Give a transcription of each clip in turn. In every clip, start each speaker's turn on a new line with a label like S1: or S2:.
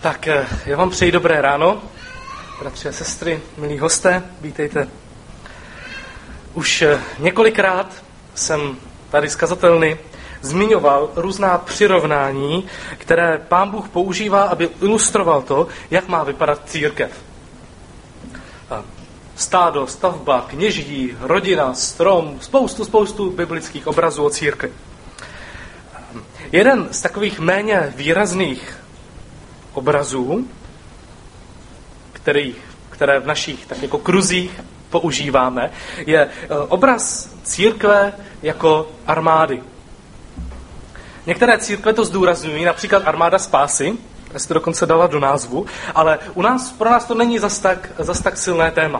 S1: Tak já vám přeji dobré ráno, bratři a sestry, milí hosté, vítejte. Už několikrát jsem tady z kazatelny zmiňoval různá přirovnání, které Pán Bůh používá, aby ilustroval to, jak má vypadat církev. Stádo, stavba, kněží, rodina, strom, spoustu biblických obrazů o církvi. Jeden z takových méně výrazných obrazů, které v našich tak jako kruzích používáme, je obraz církve jako armády. Některé církve to zdůrazňují, například armáda spásy, já si to dokonce dala do názvu, ale pro nás to není zas tak silné téma.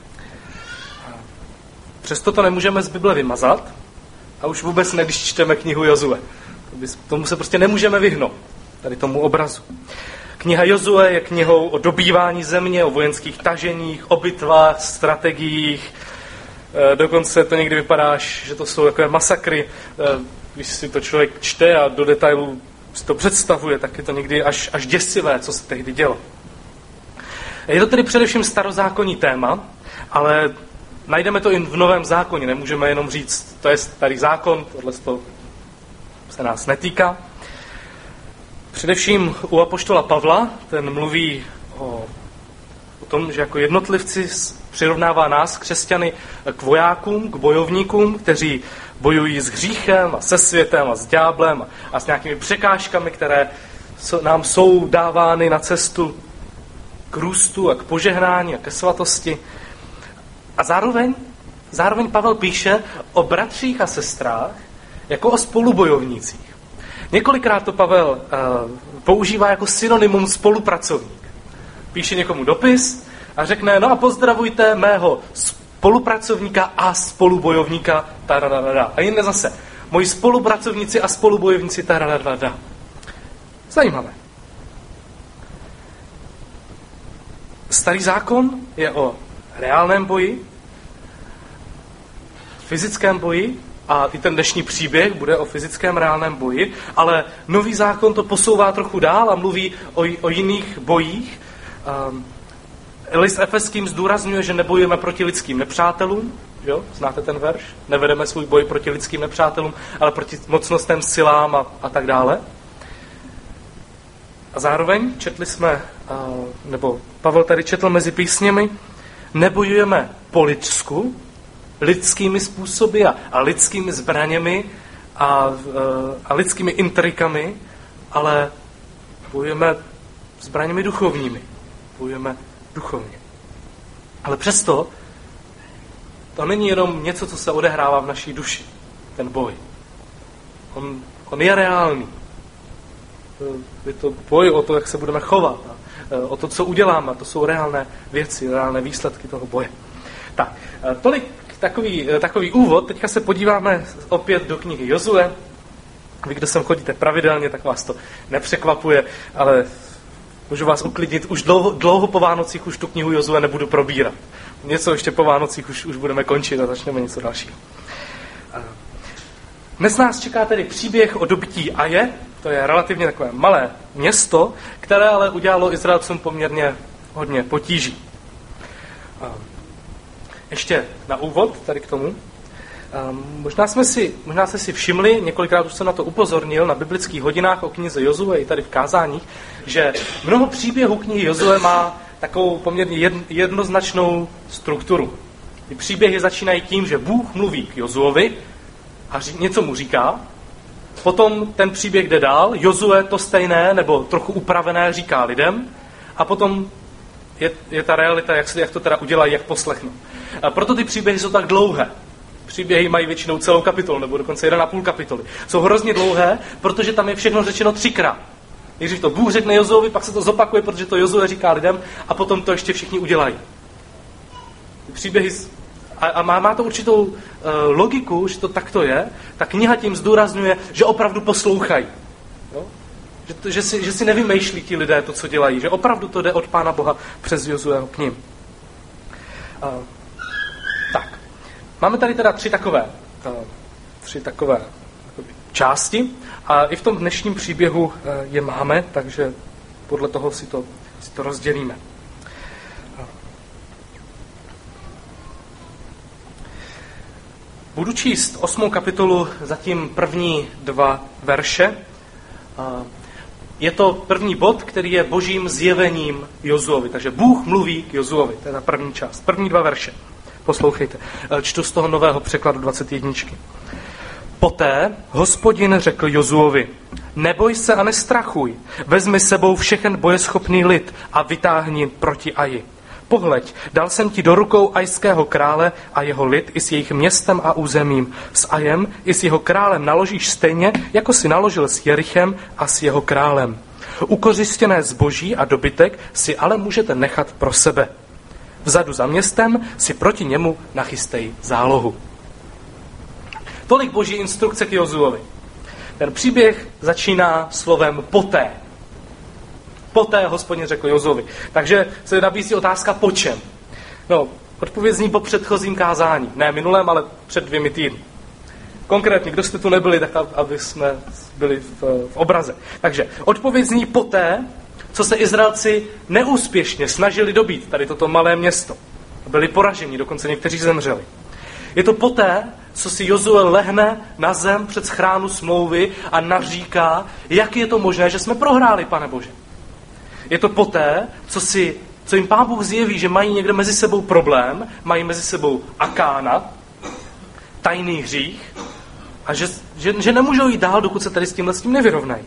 S1: Přesto to nemůžeme z Bible vymazat a už vůbec ne, když čteme knihu Jozue. Tomu se prostě nemůžeme vyhnout, tady tomu obrazu. Kniha Jozue je knihou o dobývání země, o vojenských taženích, o bitvách, strategiích. Dokonce to někdy vypadá, že to jsou takové masakry. Když si to člověk čte a do detailů si to představuje, tak je to někdy až děsivé, co se tehdy dělo. Je to tedy především starozákonní téma, ale najdeme to i v Novém zákoně. Nemůžeme jenom říct, to je starý zákon, tohle se nás netýká. Především u apoštola Pavla, ten mluví o tom, že jako jednotlivci přirovnává nás, křesťany, k vojákům, k bojovníkům, kteří bojují s hříchem a se světem a s ďáblem a s nějakými překážkami, které nám jsou dávány na cestu k růstu a k požehnání a ke svatosti. A zároveň Pavel píše o bratřích a sestrách jako o spolubojovnících. Několikrát to Pavel používá jako synonymum spolupracovník. Píše někomu dopis a řekne, no a pozdravujte mého spolupracovníka a spolubojovníka taradadada. A jinde zase, moji spolupracovníci a spolubojovníci taradadada. Zajímavé. Starý zákon je o reálném boji, fyzickém boji, a i ten dnešní příběh bude o fyzickém reálném boji, ale Nový zákon to posouvá trochu dál a mluví o jiných bojích. List Efeským zdůrazňuje, že nebojujeme proti lidským nepřátelům. Jo? Znáte ten verš? Nevedeme svůj boj proti lidským nepřátelům, ale proti mocnostem, silám a tak dále. A zároveň četli jsme, nebo Pavel tady četl mezi písněmi, nebojujeme po lidsku, lidskými způsoby a lidskými zbraněmi a lidskými intrikami, ale bojujeme zbraněmi duchovními. Bojujeme duchovně. Ale přesto to není jenom něco, co se odehrává v naší duši, ten boj. On je reálný. Je to boj o to, jak se budeme chovat, o to, co uděláme. To jsou reálné věci, reálné výsledky toho boje. Tak, tolik takový úvod. Teďka se podíváme opět do knihy Jozue. Vy, kdo sem chodíte pravidelně, tak vás to nepřekvapuje, ale můžu vás uklidnit, už dlouho po Vánocích už tu knihu Jozue nebudu probírat. Něco ještě po Vánocích už budeme končit a začneme něco dalšího. Dnes nás čeká tedy příběh o dobytí Aje. To je relativně takové malé město, které ale udělalo Izraelcům poměrně hodně potíží. Ještě na úvod tady k tomu. Možná jste si všimli, několikrát už jsem na to upozornil, na biblických hodinách o knize Jozue i tady v kázáních, že mnoho příběhů knihy Jozue má takovou poměrně jednoznačnou strukturu. Ty příběhy začínají tím, že Bůh mluví k Jozuovi a něco mu říká, potom ten příběh jde dál, Jozue to stejné nebo trochu upravené říká lidem a potom je ta realita, jak to teda udělají, jak poslechnou. A proto ty příběhy jsou tak dlouhé. Příběhy mají většinou celou kapitolu, nebo dokonce 1,5 kapitoly. Jsou hrozně dlouhé, protože tam je všechno řečeno 3krát. Nejdřív to Bůh řekne Jozuovi, pak se to zopakuje, protože to Jozue říká lidem a potom to ještě všichni udělají. Ty příběhy a má to určitou logiku, že to takto je. Ta kniha tím zdůrazňuje, že opravdu poslouchají. Jo? Že si nevymýšlí ti lidé to, co dělají. Že opravdu to jde od Pána Boha přes Jozueho k nim. Tak. Máme tady teda tři takové části a i v tom dnešním příběhu je máme, takže podle toho si to rozdělíme. Budu číst 8. kapitolu, zatím první 2 verše. Je to první bod, který je božím zjevením Jozuovi. Takže Bůh mluví k Jozuovi. To je ta první část. První 2 verše. Poslouchejte. Čtu z toho nového překladu 21. Poté Hospodin řekl Jozuovi: neboj se a nestrachuj, vezmi sebou všechen bojeschopný lid a vytáhni proti Aji. Pohleď, dal jsem ti do rukou ajského krále a jeho lid i s jejich městem a územím. S Ajem i s jeho králem naložíš stejně, jako si naložil s Jerichem a s jeho králem. Ukořistěné zboží a dobytek si ale můžete nechat pro sebe. Vzadu za městem si proti němu nachystej zálohu. Tolik boží instrukce k Jozuovi. Ten příběh začíná slovem poté. Poté Hospodin řekl Jozuovi. Takže se nabízí otázka po čem. No, odpověď zní po předchozím kázání. Ne minulém, ale před 2 týdny. Konkrétně, kdo jste tu nebyli, tak aby jsme byli v obraze. Takže odpověď zní poté, co se Izraelci neúspěšně snažili dobít tady toto malé město. Byli poraženi, dokonce někteří zemřeli. Je to poté, co si Jozue lehne na zem před schránu smlouvy a naříká, jak je to možné, že jsme prohráli, Pane Bože. Je to poté, co jim Pán Bůh zjeví, že mají někde mezi sebou problém, mají mezi sebou Akána, tajný hřích, a že nemůžou jít dál, dokud se tady s tím nevyrovnají.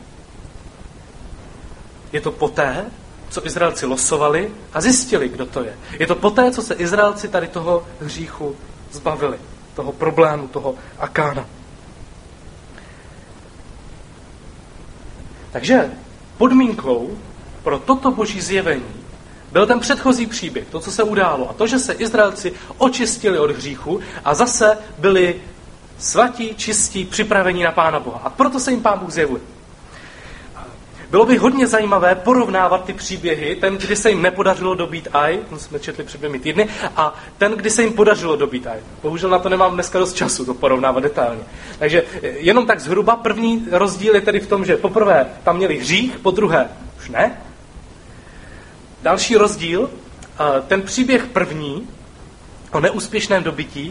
S1: Je to poté, co Izraelci losovali a zjistili, kdo to je. Je to poté, co se Izraelci tady toho hříchu zbavili, toho problému, toho Akána. Takže podmínkou pro toto boží zjevení byl ten předchozí příběh, to, co se událo, a to, že se Izraelci očistili od hříchu a zase byli svatí, čistí, připravení na Pána Boha. A proto se jim Pán Bůh zjevuje. Bylo by hodně zajímavé porovnávat ty příběhy, ten, kdy se jim nepodařilo dobít Aj, to jsme četli před 2 týdny, a ten, kdy se jim podařilo dobít Aj. Bohužel na to nemám dneska dost času to porovnávat detailně. Takže jenom tak zhruba první rozdíl je tedy v tom, že poprvé tam měli hřích, po druhé už ne. Další rozdíl, ten příběh první o neúspěšném dobytí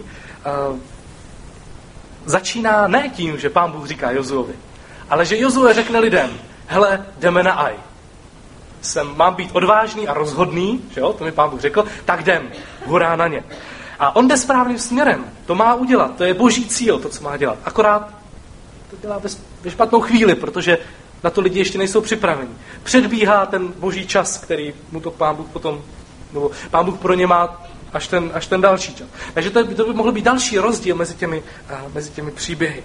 S1: začíná ne tím, že Pán Bůh říká Jozuovi, ale že Jozue řekne lidem: hele, jdeme na Aj. Mám být odvážný a rozhodný, že jo, to mi Pán Bůh řekl, tak jdem, hurá na ně. A on jde správným směrem, to má udělat, to je boží cíl, to, co má dělat. Akorát to dělá ve špatnou chvíli, protože na to lidi ještě nejsou připraveni. Předbíhá ten boží čas, který mu to Pán Bůh potom, nebo Pán Bůh pro ně má až ten další čas. Takže to by mohl být další rozdíl mezi těmi příběhy.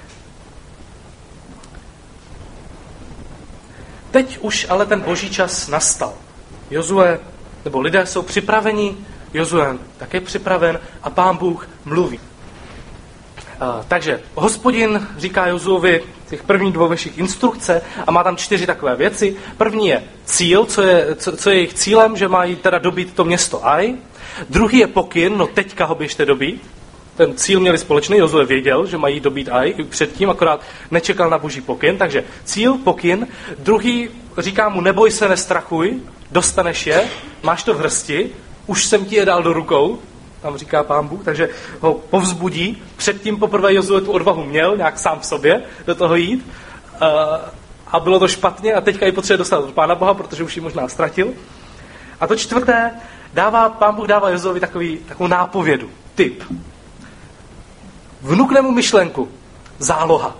S1: Teď už ale ten boží čas nastal. Jozue, nebo lidé jsou připraveni, Jozue také připraven a Pán Bůh mluví. Takže Hospodin říká Jozuovi těch prvních 2 verších instrukce a má tam 4 takové věci. První je cíl, co je jejich cílem, že mají teda dobít to město Aj. Druhý je pokyn, no teďka ho běžte dobít. Ten cíl měli společný, Jozue věděl, že mají dobít Aj i předtím, akorát nečekal na boží pokyn. Takže cíl, pokyn. Druhý říká mu: neboj se, nestrachuj, dostaneš je, máš to v hrsti, už jsem ti je dal do rukou, tam říká Pán Bůh, takže ho povzbudí. Předtím poprvé Jozue tu odvahu měl, nějak sám v sobě, do toho jít. A bylo to špatně a teďka ji potřebuje dostat od Pána Boha, protože už ji možná ztratil. A to 4. Pán Bůh dává Jozuovi takovou nápovědu, tip. Vnukne mu myšlenku. Záloha.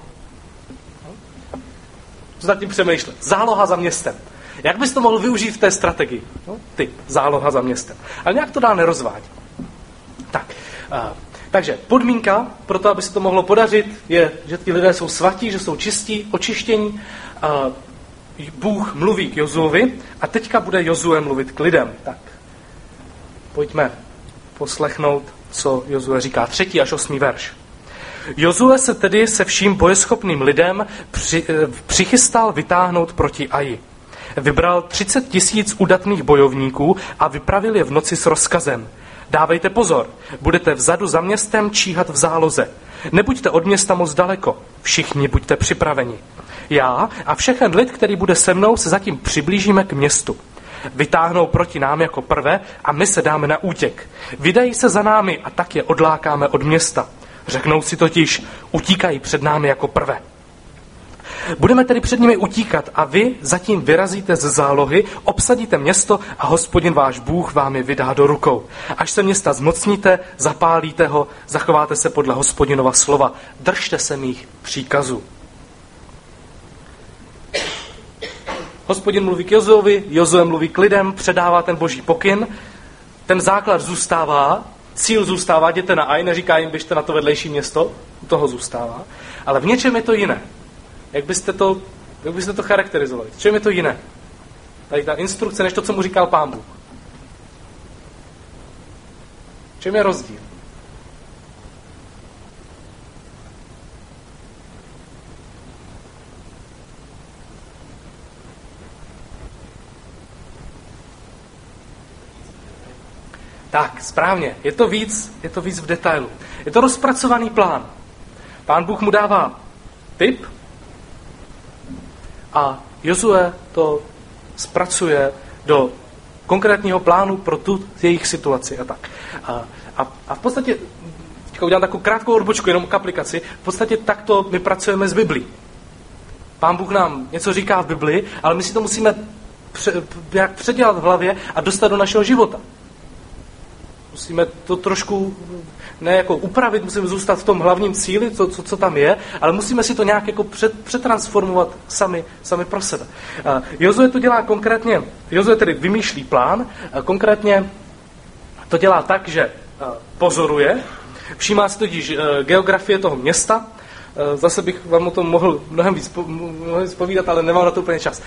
S1: Co nad tím přemýšlet? Záloha za městem. Jak bys to mohl využít v té strategii? No, záloha za městem. Ale nějak to dál nerozvádí. Takže podmínka pro to, aby se to mohlo podařit, je, že ti lidé jsou svatí, že jsou čistí, očištění. Bůh mluví k Jozuovi a teďka bude Jozue mluvit k lidem. Tak, pojďme poslechnout, co Jozue říká. 3. až 8. verš. Jozue se tedy se vším bojeschopným lidem přichystal vytáhnout proti Aji. Vybral 30 000 udatných bojovníků a vypravil je v noci s rozkazem: dávejte pozor, budete vzadu za městem číhat v záloze. Nebuďte od města moc daleko, všichni buďte připraveni. Já a všechen lid, který bude se mnou, se zatím přiblížíme k městu. Vytáhnou proti nám jako prvé a my se dáme na útěk. Vydají se za námi a tak je odlákáme od města. Řeknou si totiž, utíkají před námi jako prvé. Budeme tedy před nimi utíkat a vy zatím vyrazíte ze zálohy, obsadíte město a Hospodin váš Bůh vám je vydá do rukou. Až se města zmocníte, zapálíte ho, zachováte se podle Hospodinova slova. Držte se mých příkazů. Hospodin mluví k Jozuovi, Jozue mluví k lidem, předává ten boží pokyn. Ten základ zůstává, cíl zůstává, jděte na Aj, neříká jim, běžte na to vedlejší město, u toho zůstává. Ale v něčem je to jiné. Jak byste to charakterizovali? V čem je to jiné? Tady ta instrukce, než to, co mu říkal Pán Bůh. V čem je rozdíl? Tak, správně. Je to víc v detailu. Je to rozpracovaný plán. Pán Bůh mu dává tip a Jozue to zpracuje do konkrétního plánu pro tu jejich situaci a tak. A v podstatě, teďka udělám takovou krátkou odbočku, jenom k aplikaci, v podstatě takto my pracujeme s Biblí. Pán Bůh nám něco říká v Biblii, ale my si to musíme předělat v hlavě a dostat do našeho života. Musíme to trošku ne jako upravit, musíme zůstat v tom hlavním cíli, co tam je, ale musíme si to nějak jako přetransformovat sami pro sebe. Jozue to dělá konkrétně, Jozue tedy vymýšlí plán, konkrétně to dělá tak, že pozoruje, všímá si totiž geografie toho města, zase bych vám o tom mohl mnohem víc povídat, ale nemám na to úplně čas.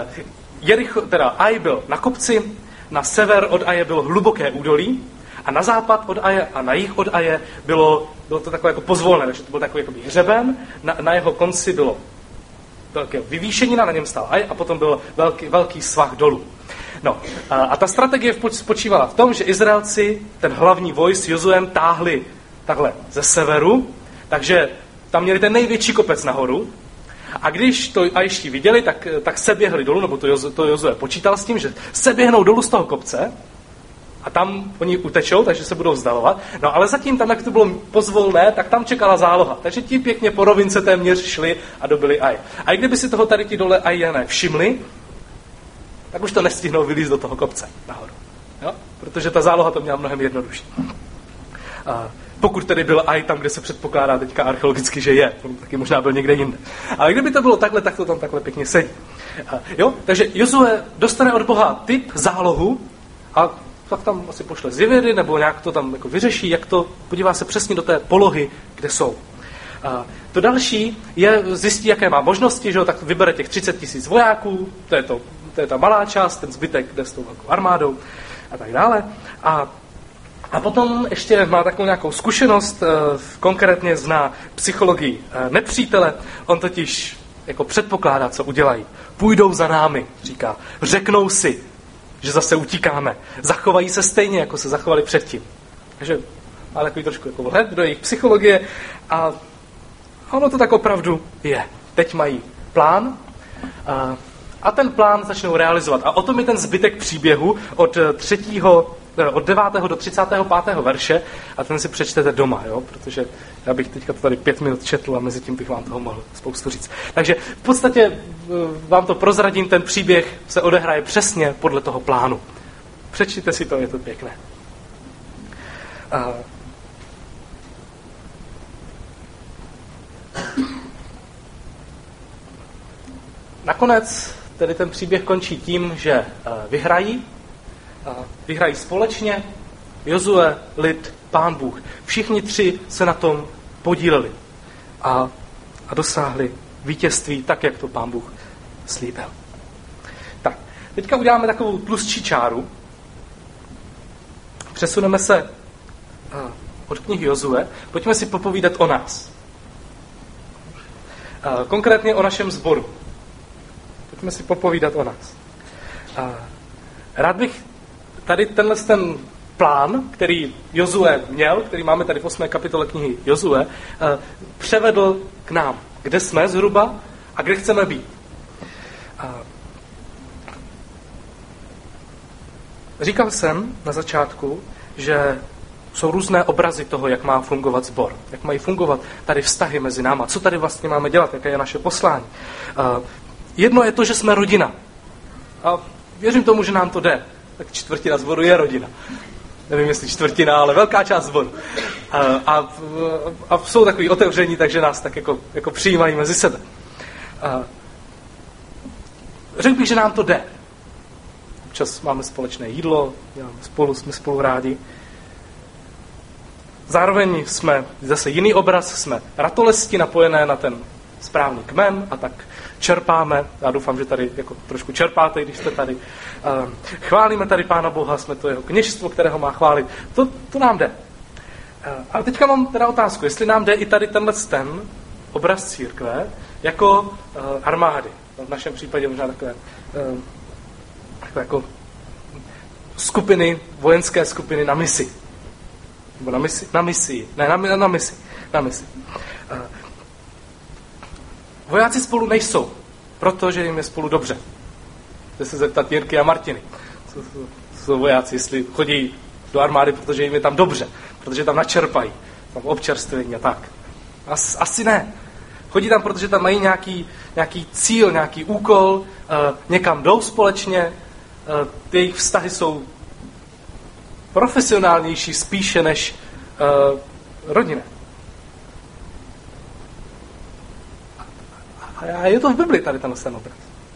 S1: Aj byl na kopci, na sever od Aje bylo hluboké údolí, a na západ od Aje a na jih od Aje bylo to takové jako pozvolné, takže to byl takový jakoby hřeben, na jeho konci bylo velké vyvýšenina, na něm stál Aj a potom byl velký svah dolů. No, a ta strategie spočívala v tom, že Izraelci ten hlavní voj s Jozuem táhli takhle ze severu, takže tam měli ten největší kopec nahoru. A když to Ajští viděli, tak se běhli dolů, nebo to Jozue počítal s tím, že se běhnou dolů z toho kopce a tam oni utečou, takže se budou vzdalovat. No ale zatím tam, jak to bylo pozvolné, tak tam čekala záloha. Takže ti pěkně po rovince téměř šli a dobili Aj. A i kdyby si toho tady ti dole Ajané všimli, tak už to nestihnou vylízt do toho kopce nahoru. Jo? Protože ta záloha to měla mnohem jednodušší. Pokud tedy byl Aj tam, kde se předpokládá teďka archeologicky, že je. On taky možná byl někde jinde. Ale kdyby to bylo takhle, tak to tam takhle pěkně sedí. Jo? Takže Jozue dostane od Boha tip, zálohu a tak tam asi pošle zvěry, nebo nějak to tam jako vyřeší, jak to, podívá se přesně do té polohy, kde jsou. To další je zjistí, jaké má možnosti, že jo? Tak vybere těch 30 000 vojáků, to je ta malá část, ten zbytek jde s tou velkou armádou a tak dále. A potom ještě má takovou nějakou zkušenost, konkrétně zná psychologii nepřítele, on totiž jako předpokládá, co udělají. Půjdou za námi, říká, řeknou si, že zase utíkáme, zachovají se stejně, jako se zachovali předtím. Takže má takový trošku jako vhled do jejich psychologie a ono to tak opravdu je. Teď mají plán a ten plán začnou realizovat. A o tom je ten zbytek příběhu od 9. do 35. verše a ten si přečtete doma, jo? Protože já bych teďka to tady 5 minut četl a mezi tím bych vám toho mohl spoustu říct. Takže v podstatě vám to prozradím, ten příběh se odehraje přesně podle toho plánu. Přečtěte si to, je to pěkné. Nakonec tedy ten příběh končí tím, že vyhrají společně, Jozue, lid, Pán Bůh. Všichni tři se na tom podíleli a dosáhli vítězství tak, jak to Pán Bůh slíbil. Tak, teďka uděláme takovou tlustší čáru. Přesuneme se od knihy Jozue. Pojďme si popovídat o nás. Konkrétně o našem sboru. Pojďme si popovídat o nás. Rád bych tady ten plán, který Jozue měl, který máme tady v 8. kapitole knihy Jozue, převedl k nám, kde jsme zhruba a kde chceme být. Říkal jsem na začátku, že jsou různé obrazy toho, jak má fungovat sbor, jak mají fungovat tady vztahy mezi náma, co tady vlastně máme dělat, jaké je naše poslání. Jedno je to, že jsme rodina. A věřím tomu, že nám to jde. Tak čtvrtina sboru je rodina. Nevím, jestli čtvrtina, ale velká část sboru. A jsou takový otevření, takže nás tak jako přijímají mezi sebe. Řekl bych, že nám to jde. Občas máme společné jídlo, jsme spolu rádi. Zároveň jsme zase jiný obraz, jsme ratolesti napojené na ten správný kmen a tak čerpáme. Já doufám, že tady jako trošku čerpáte, když jste tady. Chválíme tady Pána Boha, jsme to jeho kněžstvo, kterého má chválit. To nám jde. Ale teďka mám teda otázku, jestli nám jde i tady ten obraz církve jako armády. V našem případě možná takové jako skupiny, vojenské skupiny na misi. Nebo na misi. Vojáci spolu nejsou, protože jim je spolu dobře. Chci se zeptat Jirky a Martiny. Jsou vojáci, jestli chodí do armády, protože jim je tam dobře, protože tam načerpají, tam občerstvení a tak. Asi ne. Chodí tam, protože tam mají nějaký cíl, nějaký úkol, někam jdou společně, jejich vztahy jsou profesionálnější spíše než rodinné. A je to v Bibli tady ten obraz.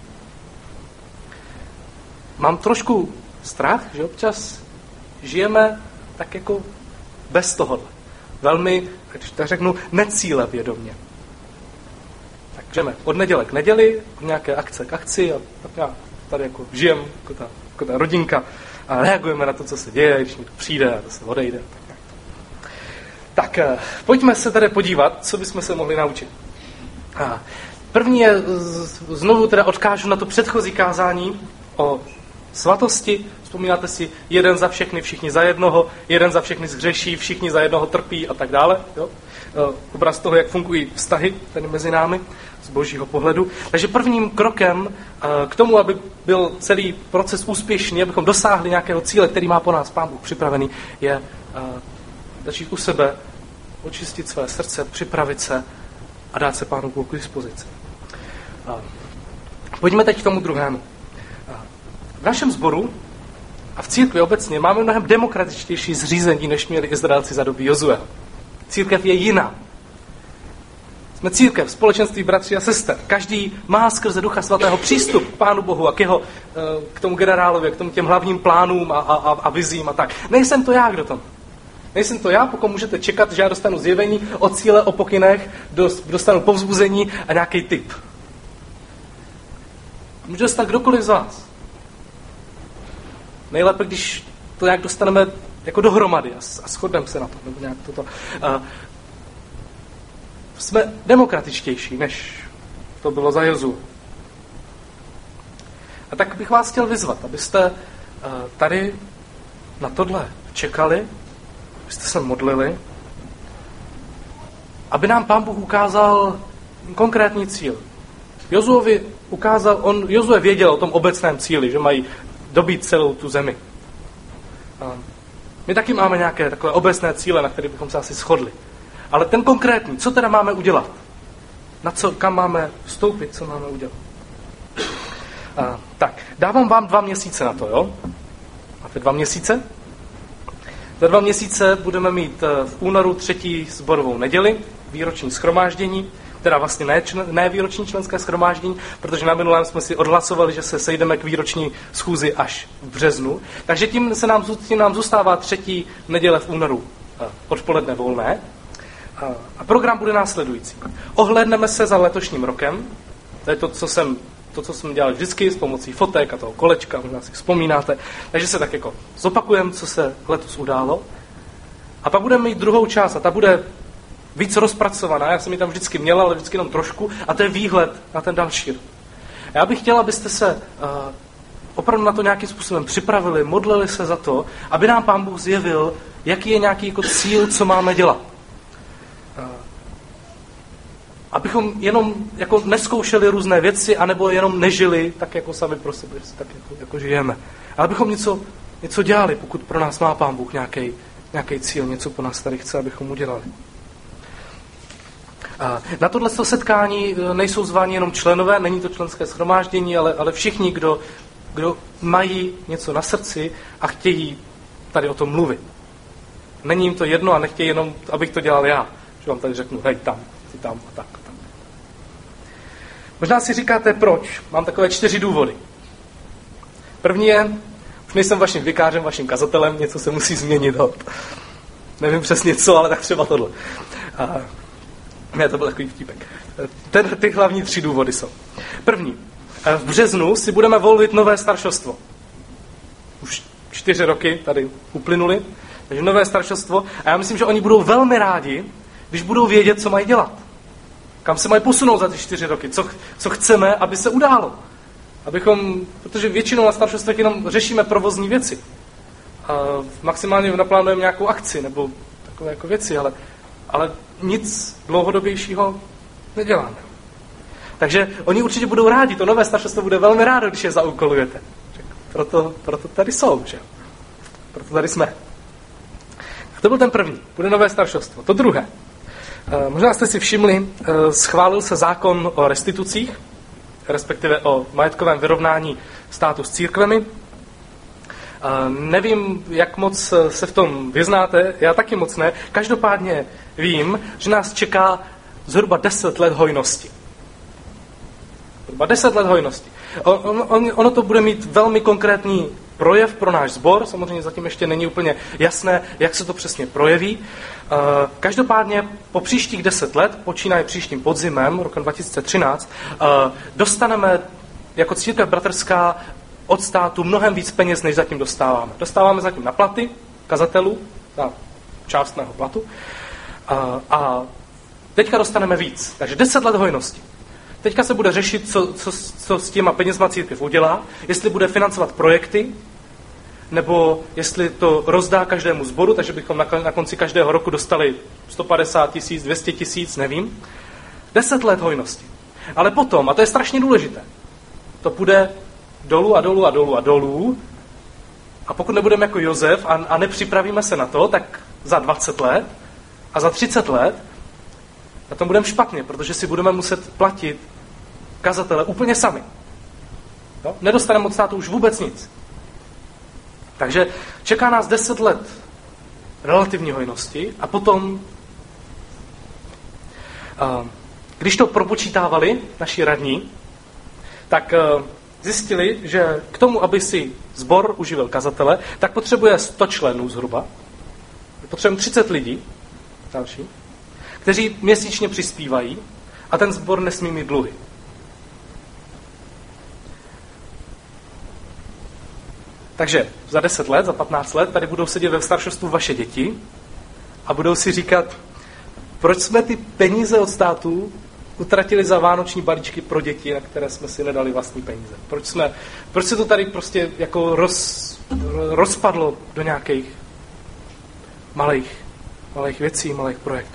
S1: Mám trošku strach, že občas žijeme tak jako bez tohohle. Velmi, když tak řeknu, necílevědomě. Tak žijeme od neděle k neděli, od nějaké akce k akci a tak nějak tady jako žijeme jako ta rodinka a reagujeme na to, co se děje, když někdo přijde a to se odejde. Tak pojďme se tady podívat, co bychom se mohli naučit. První je, znovu teda odkážu na to předchozí kázání o svatosti. Vzpomínáte si, jeden za všechny, všichni za jednoho, jeden za všechny zhřeší, všichni za jednoho trpí a tak dále. Jo? Obraz toho, jak fungují vztahy tady mezi námi z božího pohledu. Takže prvním krokem k tomu, aby byl celý proces úspěšný, abychom dosáhli nějakého cíle, který má po nás Pán Bůh připravený, je začít u sebe, očistit své srdce, připravit se a dát se Pánu Bohu k dispozici. Pojďme teď k tomu druhému. V našem sboru a v církvi obecně máme mnohem demokratičtější zřízení, než měli Izraelci za doby Jozueho. Církev je jiná. Jsme církev, společenství bratří a sester. Každý má skrze Ducha Svatého přístup k Pánu Bohu a k tomu generálovi, k tomu těm hlavním plánům a vizím a tak. Nejsem to já, kdo to. Nejsem to já, pokud můžete čekat, že já dostanu zjevení o cíle, o pokynech, dostanu povzbuzení a nějaký tip. Může dostat kdokoliv z vás. Nejlépe, když to nějak dostaneme jako dohromady a shodneme se na to. Nebo nějak toto. Jsme demokratičtější, než to bylo za Jozu. A tak bych vás chtěl vyzvat, abyste tady na tohle čekali, abyste se modlili, aby nám Pán Bůh ukázal konkrétní cíl. Jozue věděl o tom obecném cíli, že mají dobít celou tu zemi. My taky máme nějaké takové obecné cíle, na které bychom se asi shodli. Ale ten konkrétní, co teda máme udělat? Kam máme vstoupit, co máme udělat? Tak, dávám vám 2 měsíce na to, jo? Máte 2 měsíce? Za 2 měsíce budeme mít v únoru 3. sborovou neděli, výroční shromáždění, teda vlastně ne výroční členské shromáždění, protože na minulém jsme si odhlasovali, že se sejdeme k výroční schůzi až v březnu. Takže tím nám zůstává 3. neděle v únoru odpoledne volné. A program bude následující. Ohlédneme se za letošním rokem. To je to, co jsme dělali vždycky s pomocí fotek a toho kolečka, možná si vzpomínáte. Takže se tak jako zopakujeme, co se letos událo. A pak budeme mít druhou část a ta bude víc rozpracovaná. Já jsem ji tam vždycky měl, ale vždycky jenom trošku. A to je výhled na ten další rok. Já bych chtěl, abyste se opravdu na to nějakým způsobem připravili, modlili se za to, aby nám Pán Bůh zjevil, jaký je nějaký jako cíl, co máme dělat. abychom jenom jako neskoušeli různé věci, anebo jenom nežili tak jako sami pro sebe, tak jako žijeme. Ale abychom něco dělali, pokud pro nás má Pán Bůh nějaký cíl, něco po nás tady chce, abychom udělali. A na tohle setkání nejsou zváni jenom členové, není to členské shromáždění, ale všichni, kdo mají něco na srdci a chtějí tady o tom mluvit. Není jim to jedno a nechtějí jenom, abych to dělal já. Že vám tady řeknu, hej, tam, ty tam a tak. Možná si říkáte, proč. Mám takové 4 důvody. První je, už nejsem vaším vikářem, vaším kazatelem, něco se musí změnit. Nevím přesně co, ale tak třeba tohle. Ne, to byl takový vtípek. Ty hlavní 3 důvody jsou. První. V březnu si budeme volit nové staršostvo. Už 4 roky tady uplynuly. Takže nové staršostvo. A já myslím, že oni budou velmi rádi, když budou vědět, co mají dělat. Kam se mají posunout za ty 4 roky. Co chceme, aby se událo. Protože většinou na staršostvech jenom řešíme provozní věci. A maximálně naplánujeme nějakou akci nebo takové jako věci, ale nic dlouhodobějšího neděláme. Takže oni určitě budou rádi, to nové staršostvo bude velmi rádo, když je zaúkolujete. Proto tady jsou, že? Proto tady jsme. To byl ten první, bude nové staršostvo. To druhé. Možná jste si všimli, schválil se zákon o restitucích, respektive o majetkovém vyrovnání státu s církvemi. Nevím, jak moc se v tom vyznáte, já taky moc ne. Každopádně vím, že nás čeká zhruba 10 let hojnosti. Zhruba 10 let hojnosti. Ono to bude mít velmi konkrétní projev pro náš sbor, samozřejmě zatím ještě není úplně jasné, jak se to přesně projeví. Každopádně po příštích 10 let, počínaje příštím podzimem, rokem 2013, dostaneme jako církev bratrská od státu mnohem víc peněz, než zatím dostáváme. Dostáváme zatím na platy kazatelů, na část mého platu, a teďka dostaneme víc. Takže 10 let hojnosti. Teďka se bude řešit, co s těma penězma církev udělá, jestli bude financovat projekty, nebo jestli to rozdá každému sboru, takže bychom na konci každého roku dostali 150 000, 200 000, nevím. 10 let hojnosti. Ale potom, a to je strašně důležité, to půjde dolů a dolů a dolů a dolů, a pokud nebudeme jako Josef a nepřipravíme se na to, tak za 20 let a za 30 let na tom budeme špatně, protože si budeme muset platit kazatele úplně sami. No? Nedostaneme od státu už vůbec nic. Takže čeká nás 10 let relativní hojnosti a potom, když to propočítávali naši radní, tak zjistili, že k tomu, aby si sbor uživil kazatele, tak potřebuje 100 členů zhruba. Potřebujeme 30 lidí, další, kteří měsíčně přispívají a ten sbor nesmí mít dluhy. Takže za 10 let, za 15 let tady budou sedět ve staršostvu vaše děti a budou si říkat, proč jsme ty peníze od státu utratili za vánoční balíčky pro děti, na které jsme si nedali vlastní peníze. Proč se to tady prostě jako rozpadlo do nějakých malých věcí, malých projektů.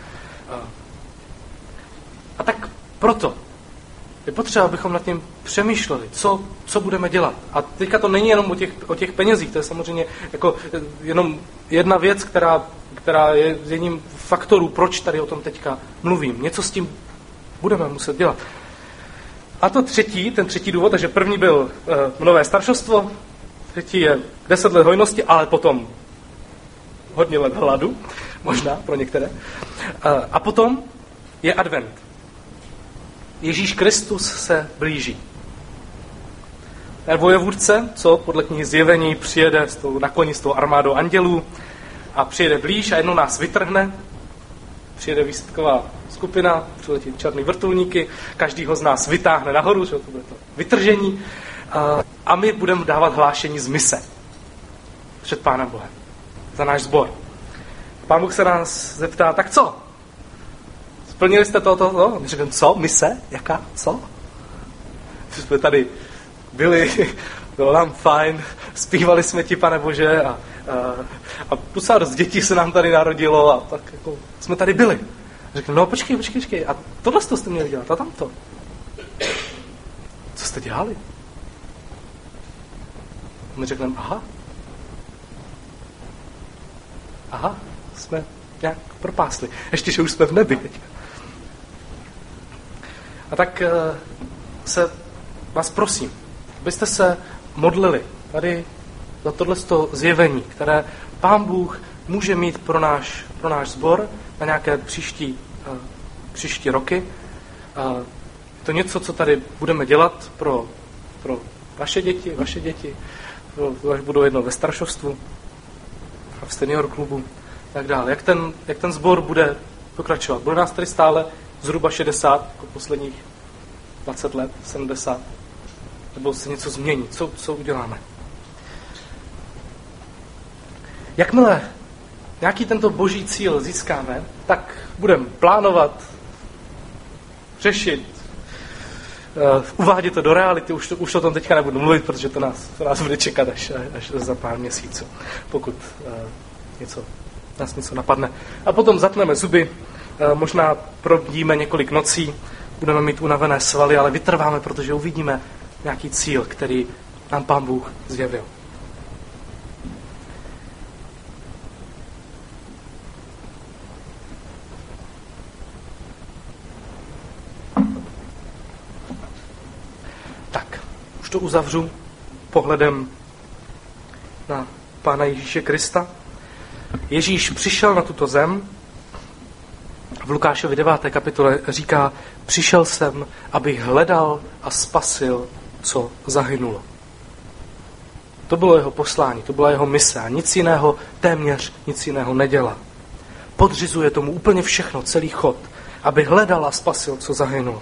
S1: A tak proto je potřeba, abychom nad tím přemýšleli, co budeme dělat. A teďka to není jenom o těch penězích, to je samozřejmě jako jenom jedna věc, která je jedním faktorů, proč tady o tom teďka mluvím. Něco s tím budeme muset dělat. A to ten třetí důvod, takže první byl nové staršostvo, třetí je 10 let hojnosti, ale potom hodně let hladu, možná pro některé. A potom je advent. Ježíš Kristus se blíží. Ten vojevůdce, co podle knihy Zjevení přijede na koni s tou armádou andělů a přijede blíž a jednou nás vytrhne. Přijede výsadková skupina, přiletí černý vrtulníky, každýho z nás vytáhne nahoru, že to bude to vytržení, a my budeme dávat hlášení z mise před Pánem Bohem za náš sbor. Pán Bůh se nás zeptá, tak co? Splnili jste to? My řekneme, co? Mise? Jaká? Co? Jsme tady byli, bylo nám fajn, zpívali jsme ti, Pane Bože, a docela dost dětí se nám tady narodilo a tak jako jsme tady byli. Řekne, no počkej, a tohle jste měli dělat, a tamto. Co jste dělali? A my řekneme, aha, jsme nějak propásli. Ještě, že už jsme v nebi. A tak se vás prosím, abyste se modlili tady za tohleto zjevení, které Pán Bůh může mít pro náš sbor na nějaké příští roky. Je to něco, co tady budeme dělat pro vaše děti, až budou jednou ve staršovstvu a v senior klubu, tak dále. Jak ten sbor bude pokračovat? Bude nás tady stále zhruba 60, jako posledních 20 let, 70? Nebo se něco změní? Co uděláme? Jakmile nějaký tento boží cíl získáme, tak budeme plánovat, řešit, uvádět to do reality. Už o tom teďka nebudu mluvit, protože to nás bude čekat až za pár měsíců, pokud nás něco napadne. A potom zatneme zuby, možná probdíme několik nocí, budeme mít unavené svaly, ale vytrváme, protože uvidíme nějaký cíl, který nám Pán Bůh zjevil. Tak, už to uzavřu pohledem na Pána Ježíše Krista. Ježíš přišel na tuto zem, v Lukášovi 9. kapitole říká, přišel jsem, abych hledal a spasil, co zahynulo. To bylo jeho poslání, to byla jeho mise a téměř nic jiného nedělá. Podřizuje tomu úplně všechno, celý chod, aby hledal a spasil, co zahynulo.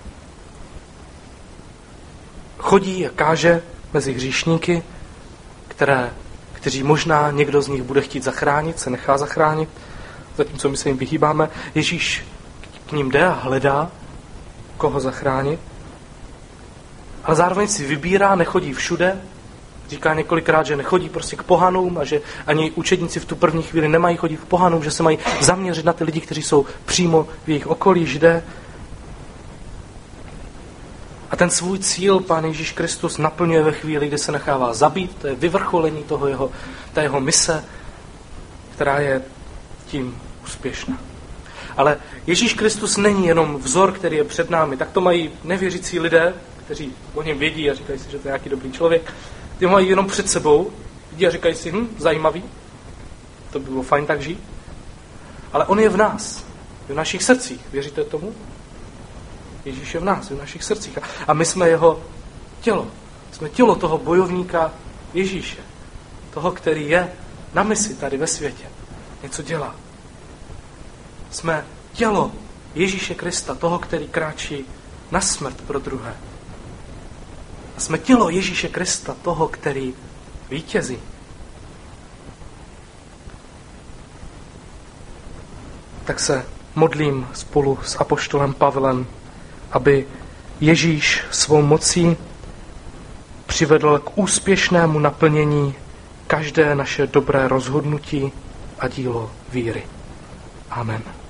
S1: Chodí a káže mezi hříšníky, kteří možná někdo z nich bude chtít zachránit, se nechá zachránit, zatímco my se jim vyhýbáme. Ježíš k ním jde a hledá, koho zachránit, ale zároveň si vybírá, nechodí všude, říká několikrát, že nechodí prostě k pohanům a že ani učedníci v tu první chvíli nemají chodit k pohanům, že se mají zaměřit na ty lidi, kteří jsou přímo v jejich okolí, Židé. A ten svůj cíl Pán Ježíš Kristus naplňuje ve chvíli, kdy se nechává zabít. To je vyvrcholení té jeho mise, která je tím úspěšná. Ale Ježíš Kristus není jenom vzor, který je před námi. Tak to mají nevěřící lidé, kteří o něm vědí a říkají si, že to je nějaký dobrý člověk. Ty ho mají jenom před sebou, vidí a říkají si, zajímavý, to by bylo fajn tak žít. Ale on je v nás, v našich srdcích. Věříte tomu? Ježíš je v nás, v našich srdcích. A my jsme jeho tělo. Jsme tělo toho bojovníka Ježíše. Toho, který je na misi tady ve světě. Něco dělá. Jsme tělo Ježíše Krista, toho, který kráčí na smrt pro druhé. A jsme tělo Ježíše Krista, toho, který vítězí. Tak se modlím spolu s apoštolem Pavlem, aby Ježíš svou mocí přivedl k úspěšnému naplnění každé naše dobré rozhodnutí a dílo víry. Amen.